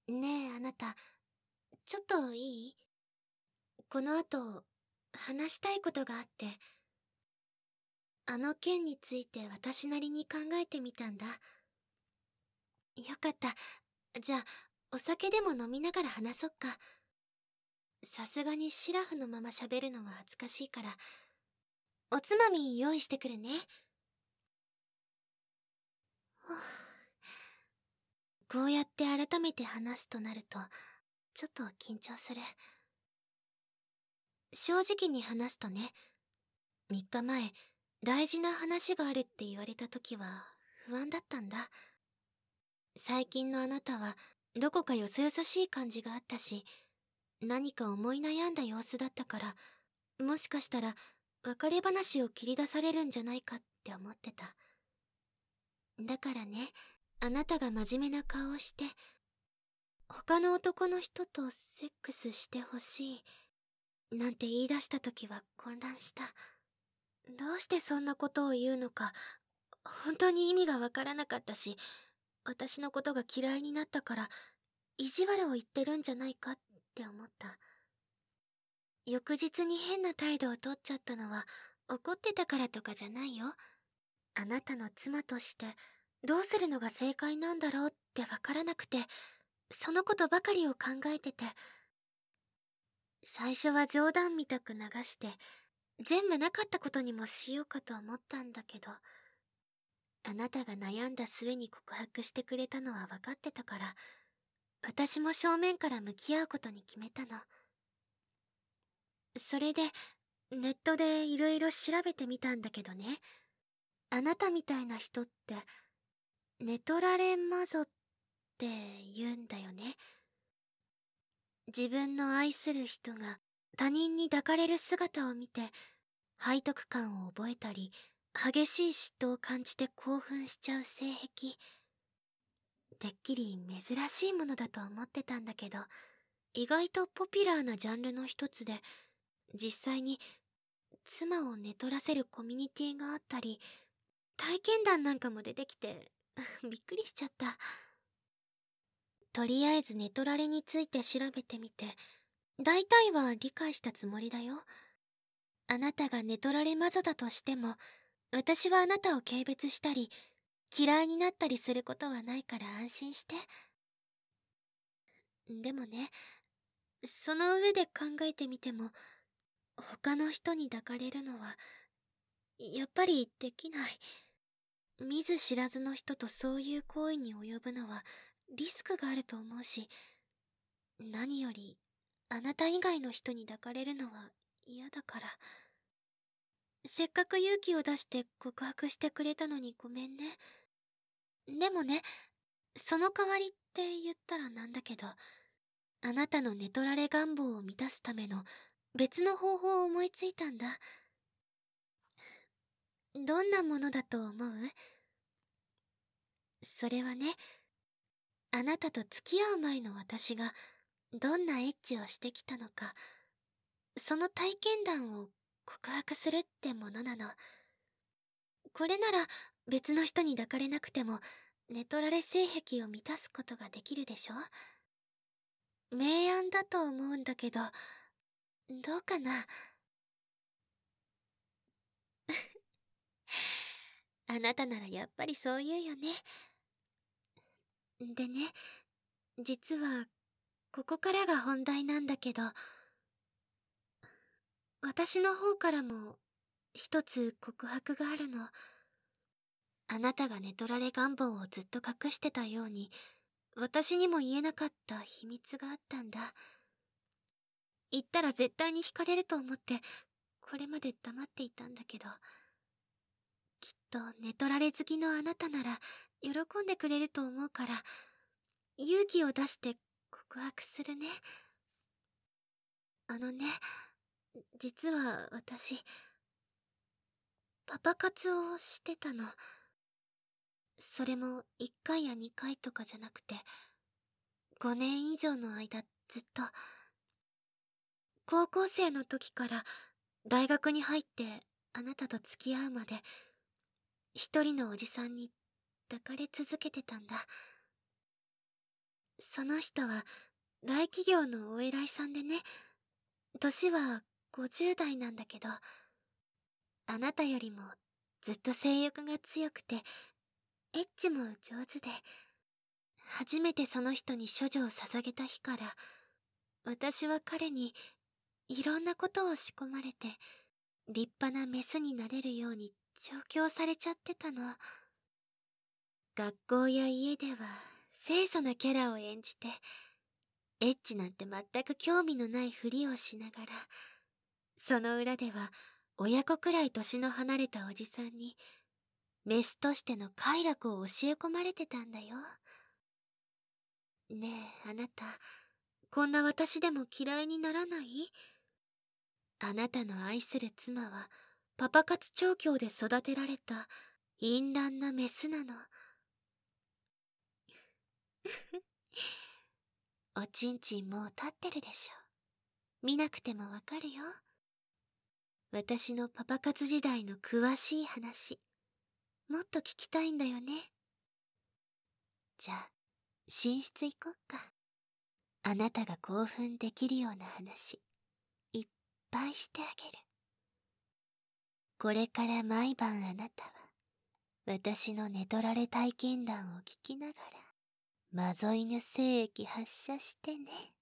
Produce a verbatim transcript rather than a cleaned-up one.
ねえ、あなた、ちょっといい？この後、話したいことがあって、あの件について私なりに考えてみたんだ。よかった。じゃあ、お酒でも飲みながら話そっか。さすがにシラフのまま喋るのは恥ずかしいから、おつまみ用意してくるね。はあ、こうやって改めて話すとなると、ちょっと緊張する。正直に話すとね、みっかまえ、大事な話があるって言われた時は不安だったんだ。最近のあなたはどこかよそよそしい感じがあったし、何か思い悩んだ様子だったから、もしかしたら別れ話を切り出されるんじゃないかって思ってた。だからね、あなたが真面目な顔をして、他の男の人とセックスしてほしい、なんて言い出した時は混乱した。どうしてそんなことを言うのか、本当に意味がわからなかったし、私のことが嫌いになったから、意地悪を言ってるんじゃないかって思った。翌日に変な態度をとっちゃったのは、怒ってたからとかじゃないよ。あなたの妻として、どうするのが正解なんだろうってわからなくて、そのことばかりを考えてて、最初は冗談みたく流して、全部なかったことにもしようかと思ったんだけど、あなたが悩んだ末に告白してくれたのは分かってたから、私も正面から向き合うことに決めたの。それで、ネットでいろいろ調べてみたんだけどね、あなたみたいな人って、寝取られ魔女って言うんだよね。自分の愛する人が他人に抱かれる姿を見て、背徳感を覚えたり、激しい嫉妬を感じて興奮しちゃう性癖。てっきり珍しいものだと思ってたんだけど、意外とポピュラーなジャンルの一つで、実際に妻を寝取らせるコミュニティがあったり、体験談なんかも出てきて、びっくりしちゃった。とりあえず寝取られについて調べてみて、大体は理解したつもりだよ。あなたが寝取られ魔女だとしても、私はあなたを軽蔑したり、嫌いになったりすることはないから安心して。でもね、その上で考えてみても、他の人に抱かれるのは、やっぱりできない。見ず知らずの人とそういう行為に及ぶのは、リスクがあると思うし、何より、あなた以外の人に抱かれるのは嫌だから。せっかく勇気を出して告白してくれたのにごめんね。でもね、その代わりって言ったらなんだけど、あなたの寝取られ願望を満たすための別の方法を思いついたんだ。どんなものだと思う？それはね、あなたと付き合う前の私がどんなエッチをしてきたのか、その体験談を告白するってものなの。これなら別の人に抱かれなくても寝取られ性癖を満たすことができるでしょ？明暗だと思うんだけど、どうかな？あなたならやっぱりそう言うよね。でね、実はここからが本題なんだけど、私の方からも一つ告白があるの。あなたが寝取られ願望をずっと隠してたように、私にも言えなかった秘密があったんだ。言ったら絶対に惹かれると思って、これまで黙っていたんだけど、きっと寝取られ好きのあなたなら喜んでくれると思うから、勇気を出して告白するね。あのね、実は私、パパ活をしてたの。それもいっかいやにかいとかじゃなくて、ごねん以上の間ずっと。高校生の時から大学に入ってあなたと付き合うまで、一人のおじさんに抱かれ続けてたんだ。 その人は大企業のお偉いさんでね、年はごじゅう代なんだけど、あなたよりもずっと性欲が強くて、エッチも上手で、初めてその人に処女を捧げた日から、私は彼にいろんなことを仕込まれて、立派なメスになれるように調教されちゃってたの。学校や家では清楚なキャラを演じて、エッチなんて全く興味のないふりをしながら、その裏では親子くらい年の離れたおじさんに、メスとしての快楽を教え込まれてたんだよ。ねえ、あなた、こんな私でも嫌いにならない？あなたの愛する妻は、パパ活調教で育てられた、淫乱なメスなの。おちんちんもう立ってるでしょ。見なくてもわかるよ。私のパパ活時代の詳しい話、もっと聞きたいんだよね。じゃあ、寝室行こっか。あなたが興奮できるような話、いっぱいしてあげる。これから毎晩あなたは、私の寝取られ体験談を聞きながら、マゾイヌ精液発射してね。